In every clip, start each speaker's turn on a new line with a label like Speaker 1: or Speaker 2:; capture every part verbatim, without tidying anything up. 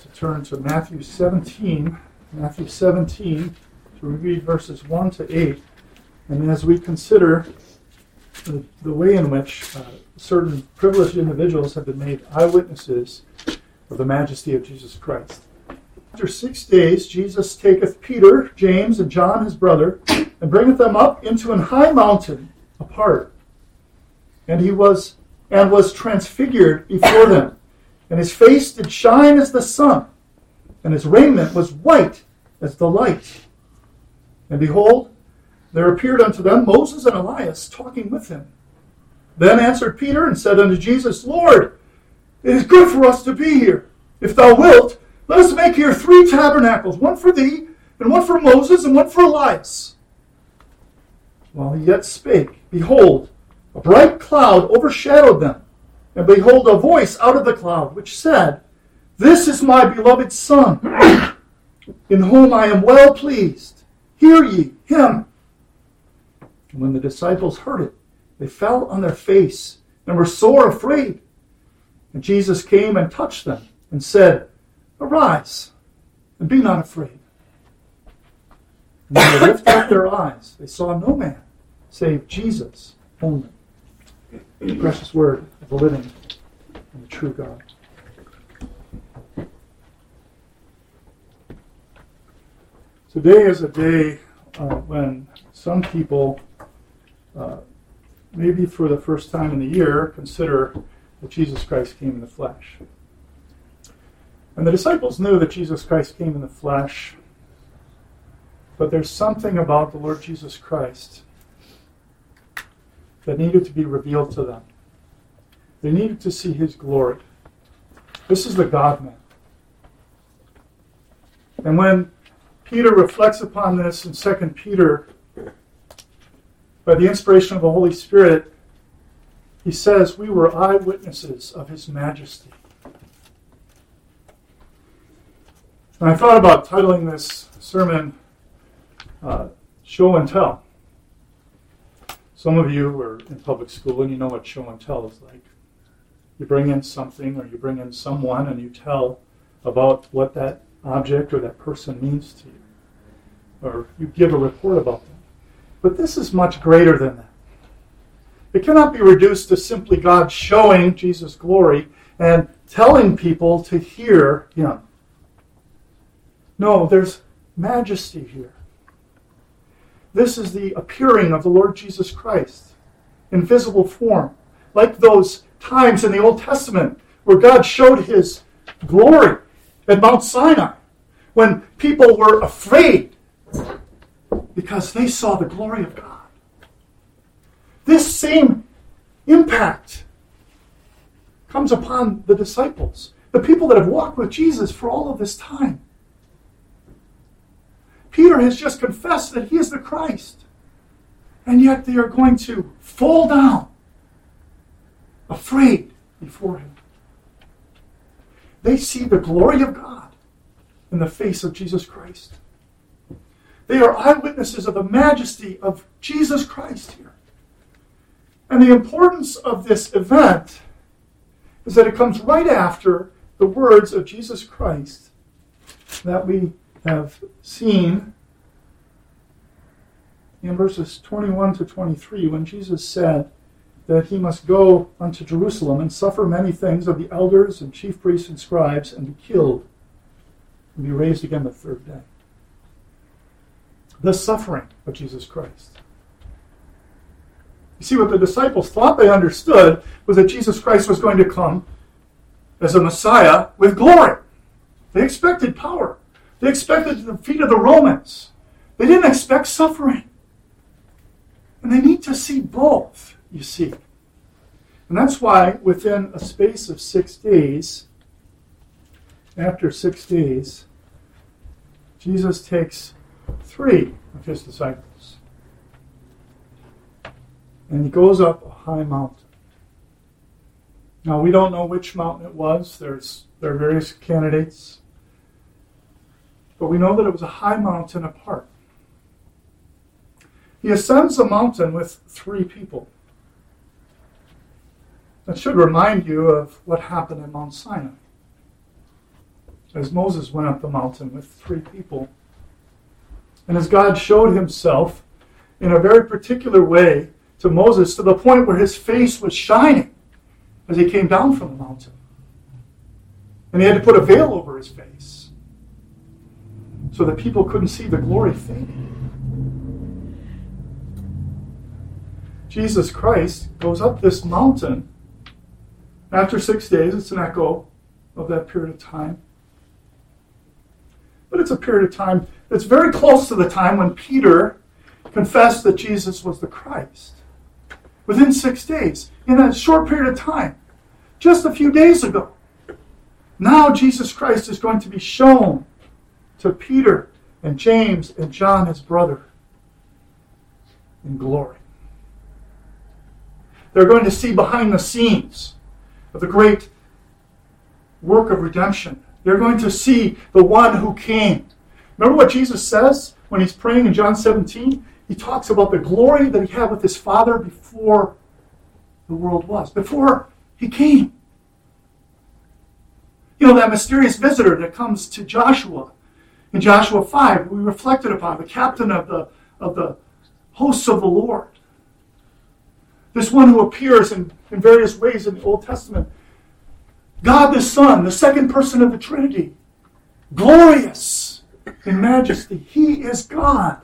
Speaker 1: to turn to Matthew seventeen, Matthew seventeen, to read verses one to eight. And as we consider the, the way in which uh, certain privileged individuals have been made eyewitnesses of the majesty of Jesus Christ. After six days, Jesus taketh Peter, James, and John his brother, and bringeth them up into an high mountain apart. And he was and was transfigured before them, and his face did shine as the sun, and his raiment was white as the light. And behold, there appeared unto them Moses and Elias talking with him. Then answered Peter and said unto Jesus, Lord, it is good for us to be here. If thou wilt, let us make here three tabernacles, one for thee, and one for Moses, and one for Elias. While he yet spake, behold, a bright cloud overshadowed them. And behold, a voice out of the cloud, which said, This is my beloved Son, in whom I am well pleased. Hear ye him. And when the disciples heard it, they fell on their face, and were sore afraid. And Jesus came and touched them, and said, Arise, and be not afraid. And when they lifted up their eyes, they saw no man, save Jesus only. The precious word of the living and the true God. Today is a day uh, when some people, uh, maybe for the first time in the year, consider that Jesus Christ came in the flesh. And the disciples knew that Jesus Christ came in the flesh, but there's something about the Lord Jesus Christ that needed to be revealed to them. They needed to see his glory. This is the God-man. And when Peter reflects upon this in Second Peter, by the inspiration of the Holy Spirit, he says, we were eyewitnesses of his majesty. And I thought about titling this sermon, uh, Show and Tell. Some of you are in public school and you know what show and tell is like. You bring in something or you bring in someone and you tell about what that object or that person means to you. Or you give a report about them. But this is much greater than that. It cannot be reduced to simply God showing Jesus' glory and telling people to hear him. No, there's majesty here. This is the appearing of the Lord Jesus Christ in visible form, like those times in the Old Testament where God showed his glory at Mount Sinai, when people were afraid because they saw the glory of God. This same impact comes upon the disciples, the people that have walked with Jesus for all of this time. Peter has just confessed that he is the Christ. And yet they are going to fall down, afraid before him. They see the glory of God in the face of Jesus Christ. They are eyewitnesses of the majesty of Jesus Christ here. And the importance of this event is that it comes right after the words of Jesus Christ that we have seen in verses twenty-one to twenty-three, when Jesus said that he must go unto Jerusalem and suffer many things of the elders and chief priests and scribes, and be killed, and be raised again the third day. The suffering of Jesus Christ. You see, what the disciples thought they understood was that Jesus Christ was going to come as a Messiah with glory. They expected power. They expected the defeat of the Romans. They didn't expect suffering. And they need to see both, you see. And that's why within a space of six days, after six days, Jesus takes three of his disciples. And he goes up a high mountain. Now, we don't know which mountain it was. There's, there are various candidates. But we know that it was a high mountain apart. He ascends the mountain with three people. That should remind you of what happened in Mount Sinai. as Moses went up the mountain with three people. And as God showed himself in a very particular way to Moses, to the point where his face was shining as he came down from the mountain. And he had to put a veil over his face so that people couldn't see the glory fading. Jesus Christ goes up this mountain after six days. It's an echo of that period of time. But it's a period of time that's very close to the time when Peter confessed that Jesus was the Christ. Within six days, in that short period of time, just a few days ago. Now Jesus Christ is going to be shown to Peter and James and John, his brother, in glory. They're going to see behind the scenes of the great work of redemption. They're going to see the one who came. Remember what Jesus says when he's praying in John seventeen? He talks about the glory that he had with his Father before the world was, before he came. You know, that mysterious visitor that comes to Joshua in Joshua five, we reflected upon, the captain of the, of the hosts of the Lord. This one who appears in, in various ways in the Old Testament. God the Son, the second person of the Trinity. Glorious in majesty. He is God.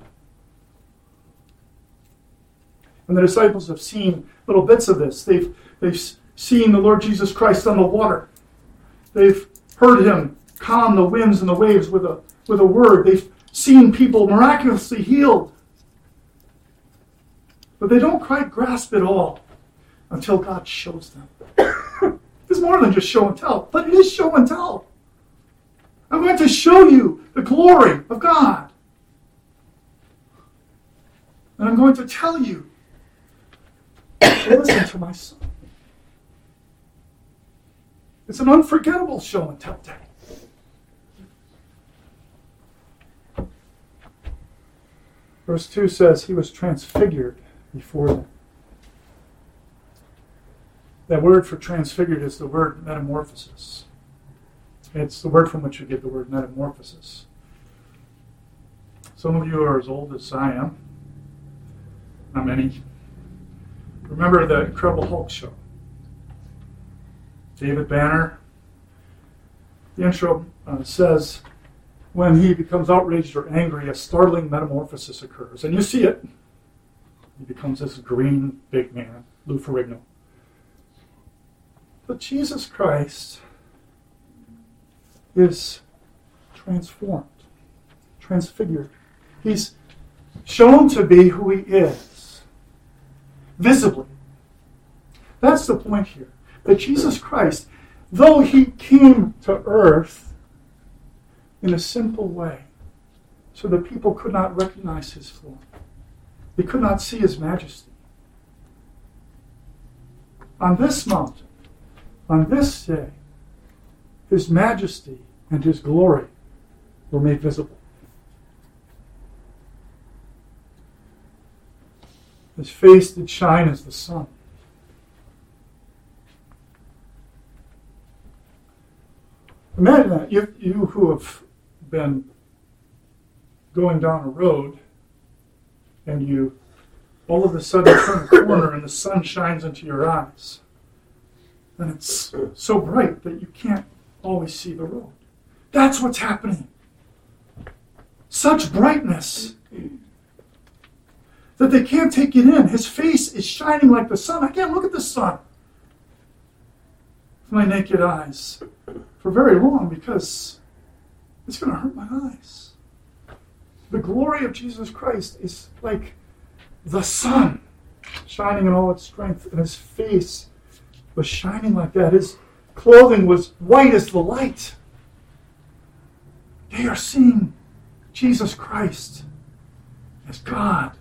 Speaker 1: And the disciples have seen little bits of this. They've, they've seen the Lord Jesus Christ on the water. They've heard him calm the winds and the waves with a, with a word. They've seen people miraculously healed. But they don't quite grasp it all until God shows them. It's more than just show and tell, but it is show and tell. I'm going to show you the glory of God. And I'm going to tell you to listen to my Son. It's an unforgettable show and tell day. Verse two says, he was transfigured before them. That word for transfigured is the word metamorphosis. It's the word from which you get the word metamorphosis. Some of you are as old as I am. Not many. Remember the Incredible Hulk show? David Banner. The intro uh, says, when he becomes outraged or angry, a startling metamorphosis occurs. And you see it. He becomes this green big man, Lou Ferrigno. But Jesus Christ is transformed, transfigured. He's shown to be who he is, visibly. That's the point here. That Jesus Christ, though he came to earth in a simple way, so that people could not recognize his form, they could not see his majesty. On this mountain, on this day, his majesty and his glory were made visible. His face did shine as the sun. Imagine that. You, you who have been going down a road and you all of a sudden turn a corner and the sun shines into your eyes. And it's so bright that you can't always see the road. That's what's happening. Such brightness that they can't take it in. His face is shining like the sun. I can't look at the sun with my naked eyes for very long because it's going to hurt my eyes. The glory of Jesus Christ is like the sun shining in all its strength, and his face was shining like that. His clothing was white as the light. They are seeing Jesus Christ as God.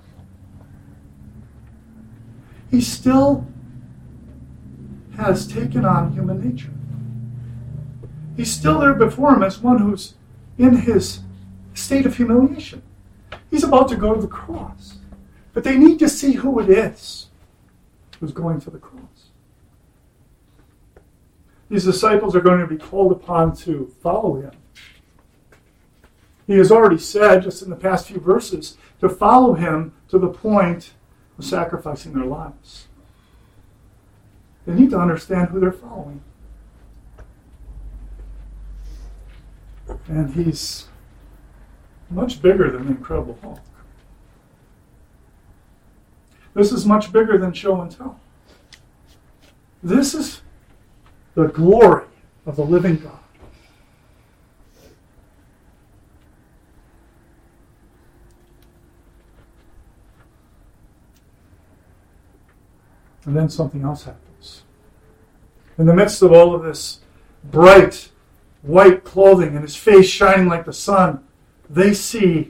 Speaker 1: He still has taken on human nature. He's still there before him as one who's in his state of humiliation. He's about to go to the cross. But they need to see who it is who's going to the cross. These disciples are going to be called upon to follow him. He has already said, just in the past few verses, to follow him to the point of sacrificing their lives. They need to understand who they're following. And he's much bigger than the Incredible Hulk. This is much bigger than show and tell. This is the glory of the living God. And then something else happens. In the midst of all of this bright white clothing and his face shining like the sun, they see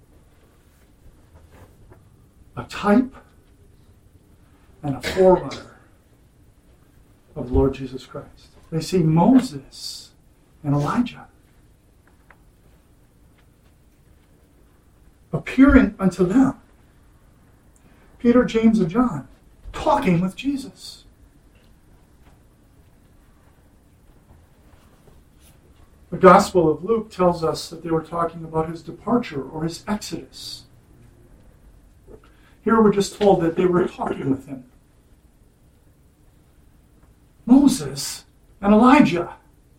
Speaker 1: a type and a forerunner of the Lord Jesus Christ. They see Moses and Elijah appearing unto them. Peter, James, and John talking with Jesus. The Gospel of Luke tells us that they were talking about his departure or his exodus. Here we're just told that they were talking with him. Moses and Elijah.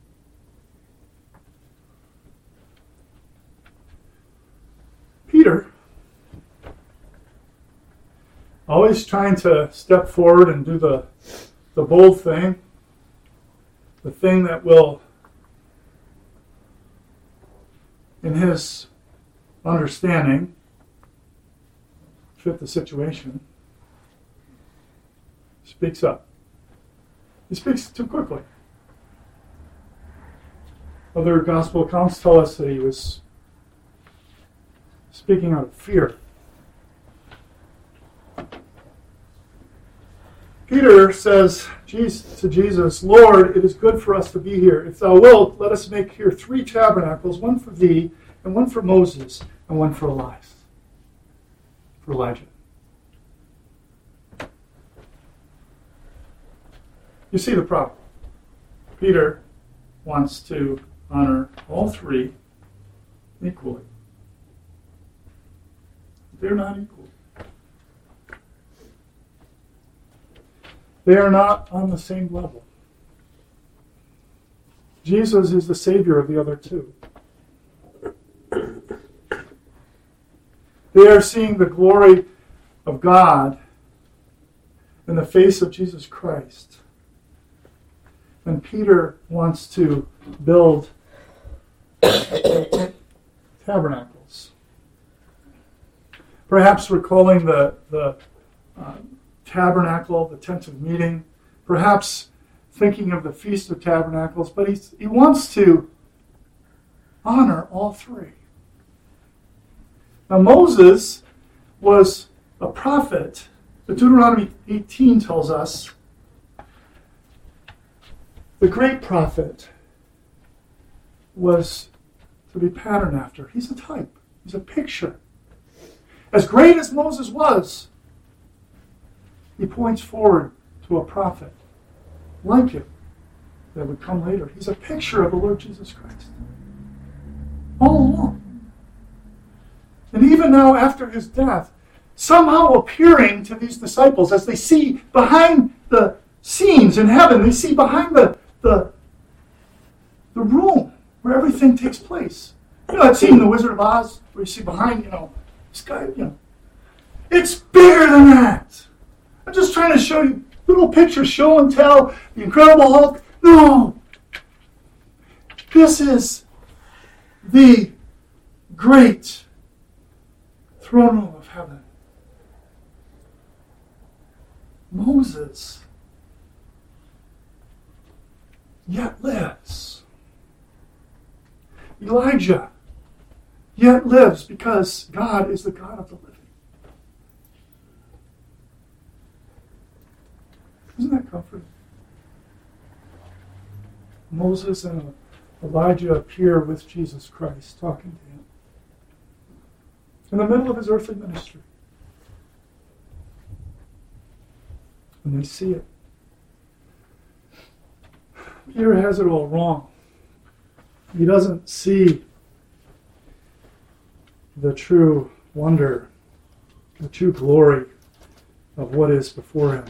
Speaker 1: Peter, always trying to step forward and do the, the bold thing, the thing that will, in his understanding, fit the situation, speaks up. He speaks too quickly. Other gospel accounts tell us that he was speaking out of fear. Peter says to Jesus, Lord, it is good for us to be here. If thou wilt, let us make here three tabernacles, one for thee, and one for Moses, and one for Elias, for Elijah. You see the problem. Peter wants to honor all three equally. They're not equal. They are not on the same level. Jesus is the Savior of the other two. They are seeing the glory of God in the face of Jesus Christ. And Peter wants to build tabernacles. Perhaps recalling the, the uh, tabernacle, the tent of meeting, perhaps thinking of the Feast of Tabernacles, but he's, he wants to honor all three. Now Moses was a prophet. Deuteronomy eighteen tells us the great prophet was to be patterned after. He's a type. He's a picture. As great as Moses was, he points forward to a prophet like him that would come later. He's a picture of the Lord Jesus Christ. All along. And even now, after his death, somehow appearing to these disciples as they see behind the scenes in heaven, they see behind the, the, the room where everything takes place. You know that scene in The Wizard of Oz where you see behind, you know, this guy, you know. It's bigger than that. I'm just trying to show you little pictures, show and tell, the Incredible Hulk. No! This is the great throne room of heaven. Moses yet lives. Elijah yet lives because God is the God of the living. Isn't that comforting? Moses and Elijah appear with Jesus Christ, talking to him in the middle of his earthly ministry. And they see it. Peter has it all wrong. He doesn't see the true wonder, the true glory of what is before him.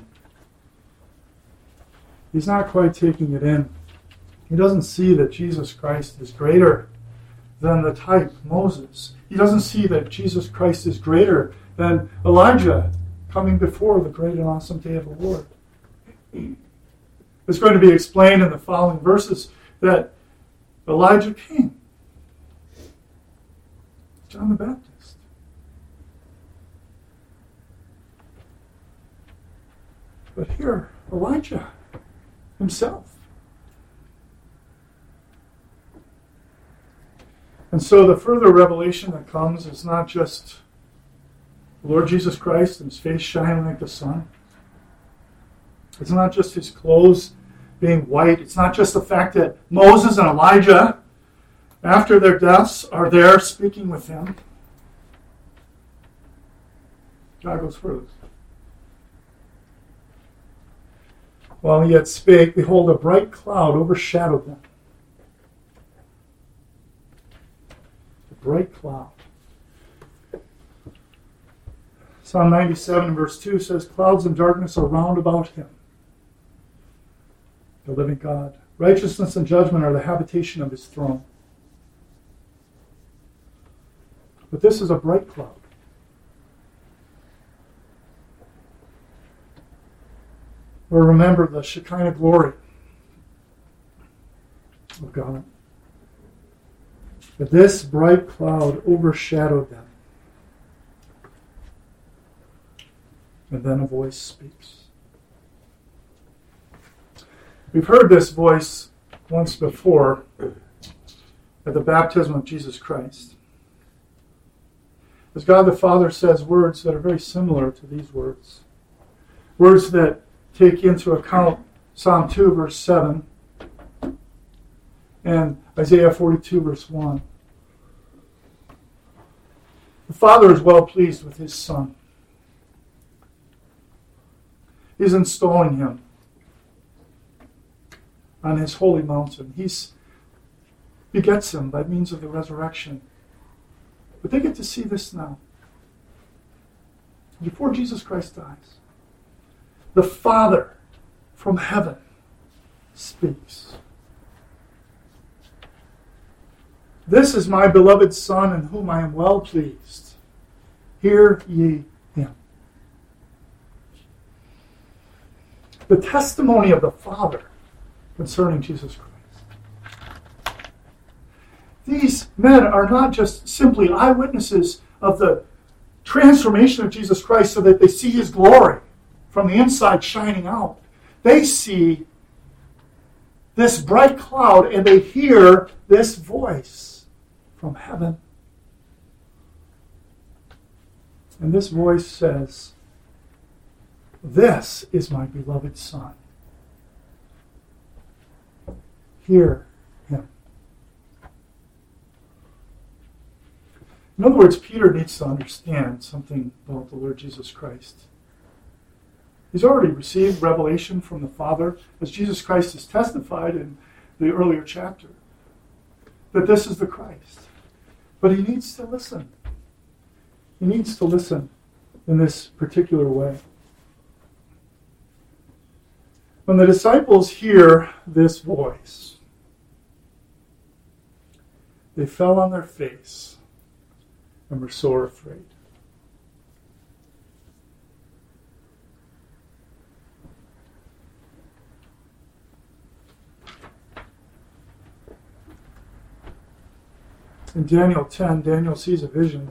Speaker 1: He's not quite taking it in. He doesn't see that Jesus Christ is greater than the type Moses. He doesn't see that Jesus Christ is greater than Elijah coming before the great and awesome day of the Lord. It's going to be explained in the following verses that Elijah came. John the Baptist. But here, Elijah himself. And so the further revelation that comes is not just the Lord Jesus Christ and his face shining like the sun. It's not just his clothes being white. It's not just the fact that Moses and Elijah, after their deaths, are there speaking with him. God goes further. While he yet spake, behold, a bright cloud overshadowed them. A bright cloud. Psalm ninety-seven, verse two says, clouds and darkness are round about him, the living God. Righteousness and judgment are the habitation of his throne. But this is a bright cloud. Or remember the Shekinah glory of God. But this bright cloud overshadowed them. And then a voice speaks. We've heard this voice once before at the baptism of Jesus Christ. As God the Father says words that are very similar to these words. Words that take into account Psalm two, verse seven, and Isaiah forty-two, verse one. The Father is well pleased with his Son. He's installing him on his holy mountain. He begets him by means of the resurrection. But they get to see this now. Before Jesus Christ dies, the Father from heaven speaks. This is my beloved Son, in whom I am well pleased. Hear ye him. The testimony of the Father concerning Jesus Christ. These men are not just simply eyewitnesses of the transformation of Jesus Christ so that they see his glory from the inside shining out. They see this bright cloud and they hear this voice from heaven. And this voice says, this is my beloved Son. Hear him. In other words, Peter needs to understand something about the Lord Jesus Christ. He's already received revelation from the Father, as Jesus Christ has testified in the earlier chapter, that this is the Christ. But he needs to listen. He needs to listen in this particular way. When the disciples hear this voice, they fell on their face and were sore afraid. In Daniel ten, Daniel sees a vision.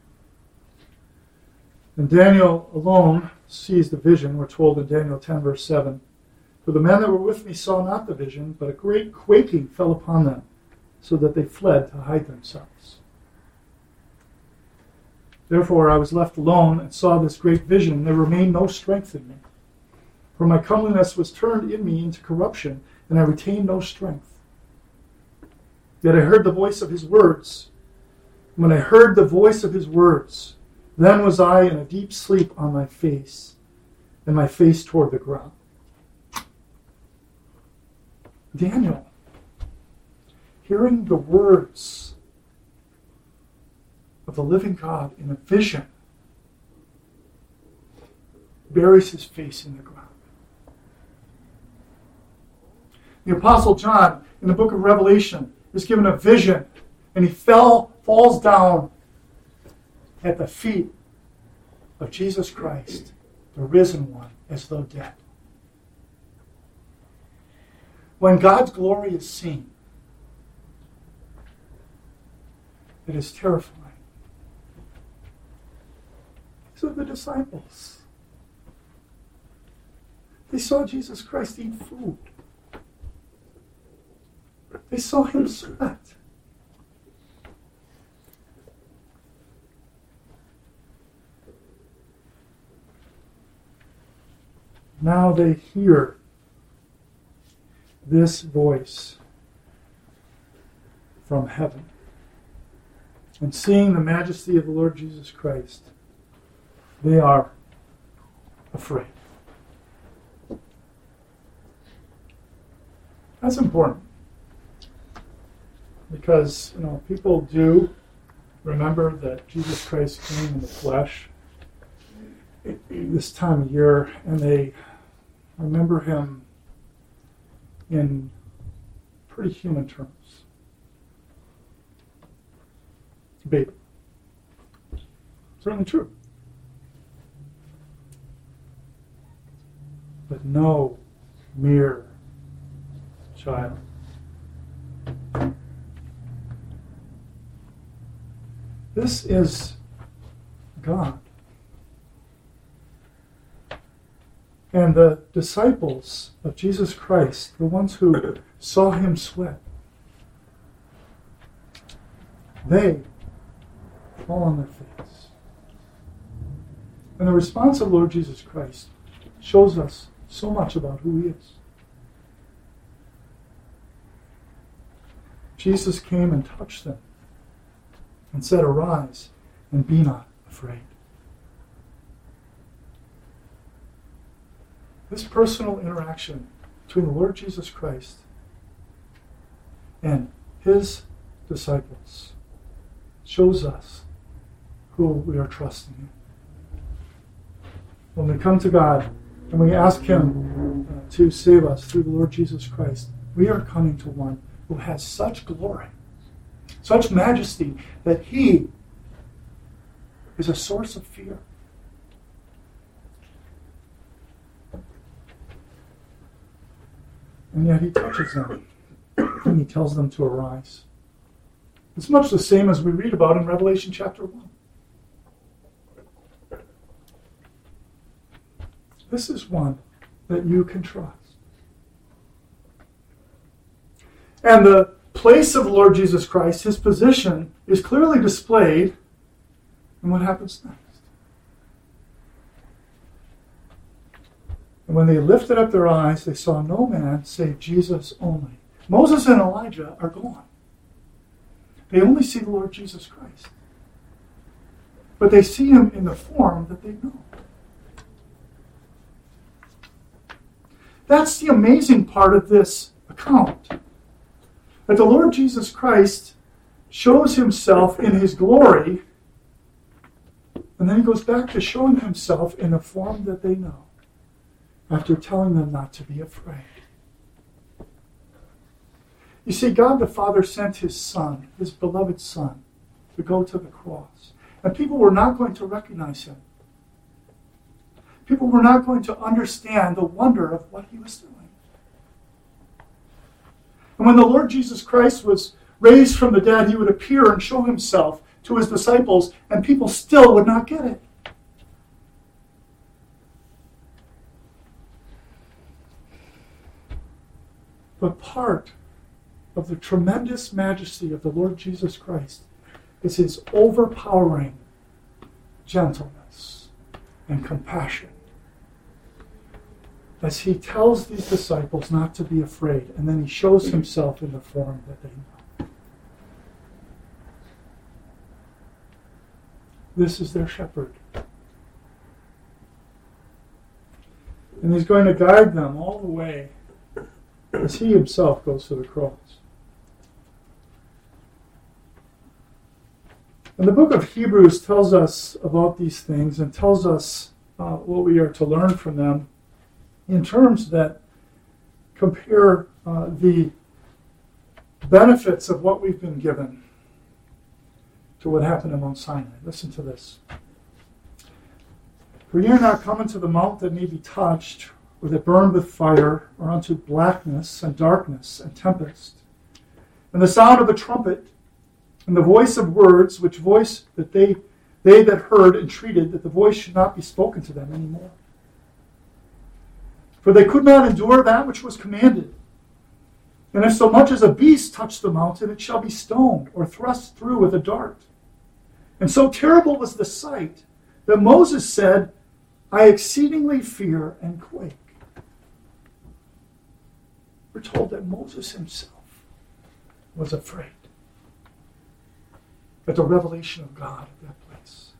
Speaker 1: And Daniel alone sees the vision. We're told in Daniel ten, verse seven. For the men that were with me saw not the vision, but a great quaking fell upon them, so that they fled to hide themselves. Therefore I was left alone and saw this great vision, and there remained no strength in me. For my comeliness was turned in me into corruption, and I retained no strength. Yet I heard the voice of his words. When I heard the voice of his words, then was I in a deep sleep on my face, and my face toward the ground. Daniel, hearing the words of the living God in a vision, buries his face in the ground. The Apostle John, in the book of Revelation, is given a vision, and he fell, falls down at the feet of Jesus Christ, the risen one, as though dead. When God's glory is seen, it is terrifying. These are the disciples. They saw Jesus Christ eat food. They saw him sweat. Now they hear this voice from heaven. And seeing the majesty of the Lord Jesus Christ, they are afraid. That's important. Because, you know, people do remember that Jesus Christ came in the flesh this time of year, and they remember him in pretty human terms. Baby. Certainly true. But no mere child. This is God. And the disciples of Jesus Christ, the ones who saw him sweat, they fall on their face. And the response of Lord Jesus Christ shows us so much about who he is. Jesus came and touched them and said, "Arise and be not afraid." This personal interaction between the Lord Jesus Christ and his disciples shows us who we are trusting in. When we come to God and we ask him uh, to save us through the Lord Jesus Christ, we are coming to one who has such glory, such majesty, that he is a source of fear. And yet he touches them and he tells them to arise. It's much the same as we read about in Revelation chapter one. This is one that you can trust. And the place of the Lord Jesus Christ, his position, is clearly displayed in what happens next. And when they lifted up their eyes, they saw no man save Jesus only. Moses and Elijah are gone. They only see the Lord Jesus Christ. But they see him in the form that they know. That's the amazing part of this account. That the Lord Jesus Christ shows himself in his glory, and then he goes back to showing himself in a form that they know, after telling them not to be afraid. You see, God the Father sent his Son, his beloved Son, to go to the cross. And people were not going to recognize him. People were not going to understand the wonder of what he was doing. And when the Lord Jesus Christ was raised from the dead, he would appear and show himself to his disciples, and people still would not get it. But part of the tremendous majesty of the Lord Jesus Christ is his overpowering gentleness and compassion, as he tells these disciples not to be afraid, and then he shows himself in the form that they know. This is their shepherd. And he's going to guide them all the way as he himself goes to the cross. And the book of Hebrews tells us about these things and tells us uh, what we are to learn from them in terms that compare uh, the benefits of what we've been given to what happened at Mount Sinai. Listen to this. For ye are not come unto the mount that may be touched, or that burned with fire, or unto blackness and darkness and tempest, and the sound of a trumpet, and the voice of words, which voice that they they that heard entreated that the voice should not be spoken to them any more. For they could not endure that which was commanded. And if so much as a beast touch the mountain, it shall be stoned, or thrust through with a dart. And so terrible was the sight that Moses said, I exceedingly fear and quake. We're told that Moses himself was afraid at the revelation of God at that place.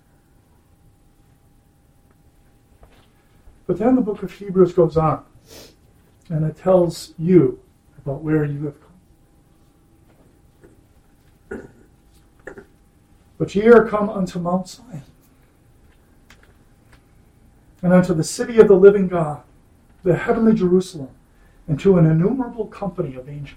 Speaker 1: But then the book of Hebrews goes on, and it tells you about where you have come. But ye are come unto Mount Zion, and unto the city of the living God, the heavenly Jerusalem, and to an innumerable company of angels.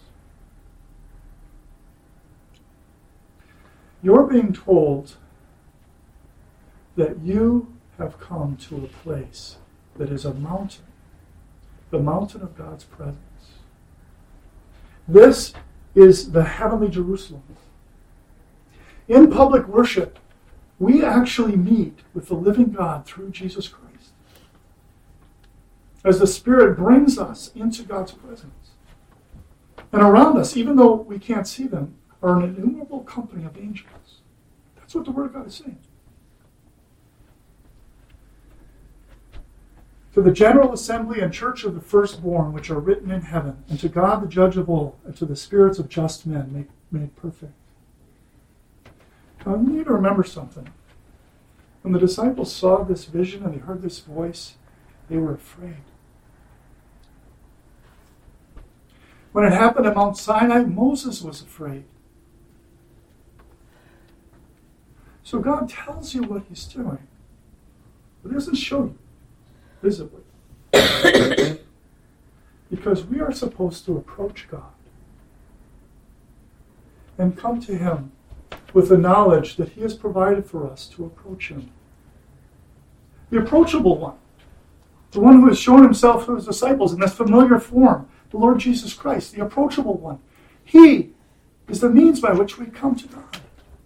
Speaker 1: You're being told that you have come to a place that is a mountain, the mountain of God's presence. This is the heavenly Jerusalem. In public worship, we actually meet with the living God through Jesus Christ, as the Spirit brings us into God's presence. And around us, even though we can't see them, are an innumerable company of angels. That's what the Word of God is saying. To the general assembly and church of the firstborn, which are written in heaven, and to God the judge of all, and to the spirits of just men made, made perfect. Now, you need to remember something. When the disciples saw this vision and they heard this voice, they were afraid. When it happened at Mount Sinai, Moses was afraid. So God tells you what he's doing, but he doesn't show you visibly. Because we are supposed to approach God and come to him with the knowledge that he has provided for us to approach him. The approachable one, the one who has shown himself to his disciples in this familiar form, the Lord Jesus Christ, the approachable one. He is the means by which we come to God.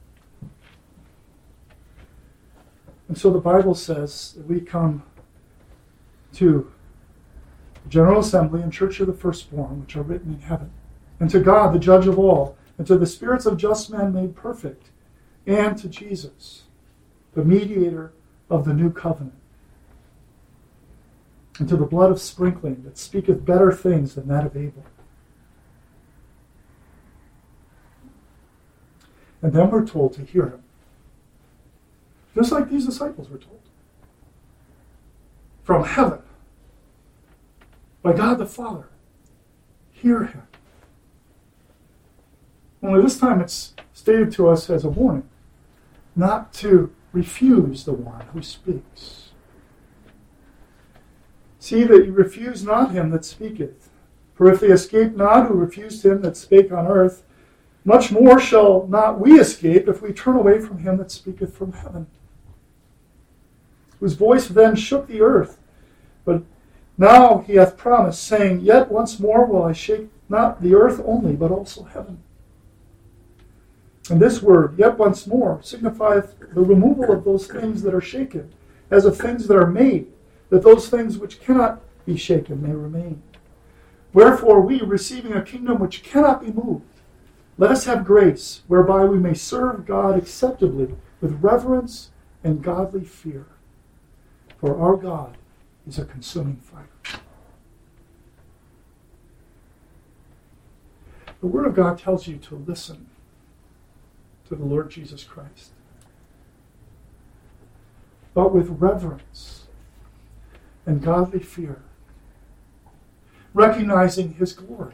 Speaker 1: And so the Bible says that we come to the General Assembly and Church of the Firstborn, which are written in heaven, and to God, the judge of all, and to the spirits of just men made perfect, and to Jesus, the mediator of the new covenant, and to the blood of sprinkling that speaketh better things than that of Abel. And then we're told to hear him. Just like these disciples were told. From heaven, by God the Father, hear him. Only this time it's stated to us as a warning, not to refuse the one who speaks. See that you refuse not him that speaketh. For if they escape not who refused him that spake on earth, much more shall not we escape if we turn away from him that speaketh from heaven, whose voice then shook the earth. But now he hath promised, saying, Yet once more will I shake not the earth only, but also heaven. And this word, yet once more, signifieth the removal of those things that are shaken, as of things that are made, that those things which cannot be shaken may remain. Wherefore we, receiving a kingdom which cannot be moved, let us have grace, whereby we may serve God acceptably with reverence and godly fear. For our God is a consuming fire. The Word of God tells you to listen to the Lord Jesus Christ, but with reverence and godly fear. recognizing his glory.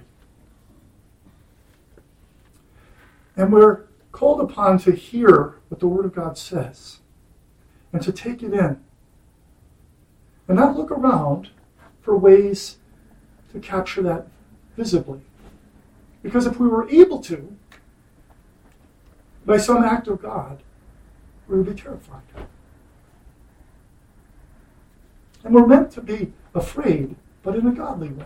Speaker 1: And we're called upon to hear what the Word of God says and to take it in and not look around for ways to capture that visibly. Because if we were able to, by some act of God, we would be terrified. And we're meant to be afraid, but in a godly way,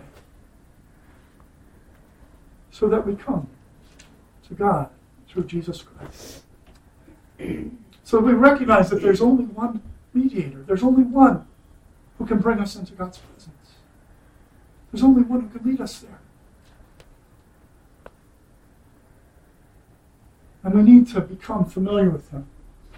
Speaker 1: so that we come to God through Jesus Christ. So we recognize that there's only one mediator. There's only one who can bring us into God's presence. There's only one who can lead us there. And we need to become familiar with him.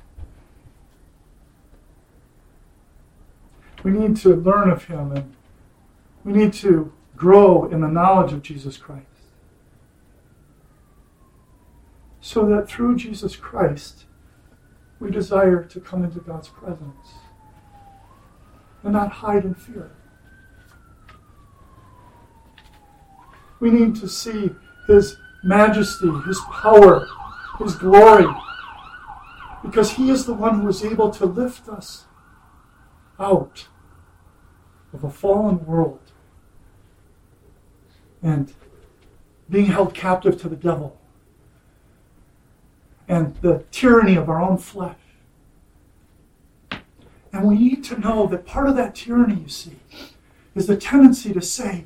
Speaker 1: We need to learn of him, and we need to grow in the knowledge of Jesus Christ. So that through Jesus Christ, we desire to come into God's presence and not hide in fear. We need to see his majesty, his power, his glory, because he is the one who is able to lift us out of a fallen world and being held captive to the devil and the tyranny of our own flesh. And we need to know that part of that tyranny, you see, is the tendency to say,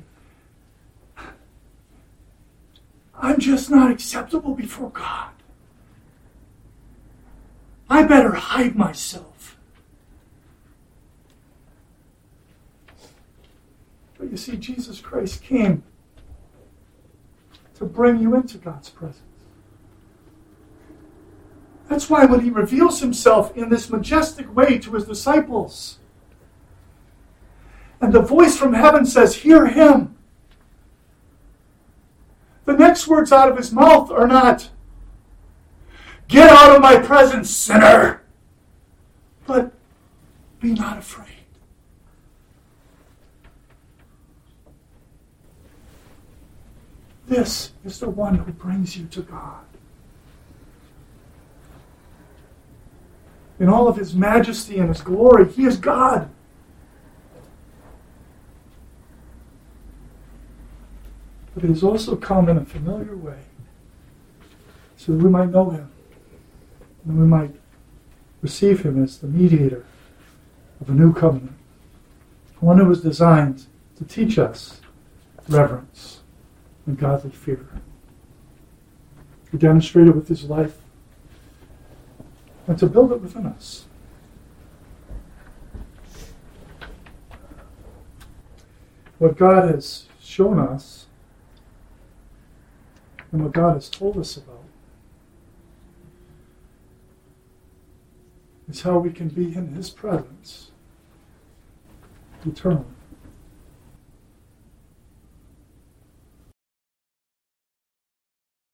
Speaker 1: I'm just not acceptable before God. I better hide myself. But you see, Jesus Christ came to bring you into God's presence. That's why when he reveals himself in this majestic way to his disciples, and the voice from heaven says, hear him, the next words out of his mouth are not, get out of my presence, sinner, but be not afraid. This is the one who brings you to God. In all of his majesty and his glory, he is God. But he has also come in a familiar way so that we might know him and we might receive him as the mediator of a new covenant, one who was designed to teach us reverence and godly fear. He demonstrated with his life and to build it within us. What God has shown us and what God has told us about is how we can be in his presence eternally.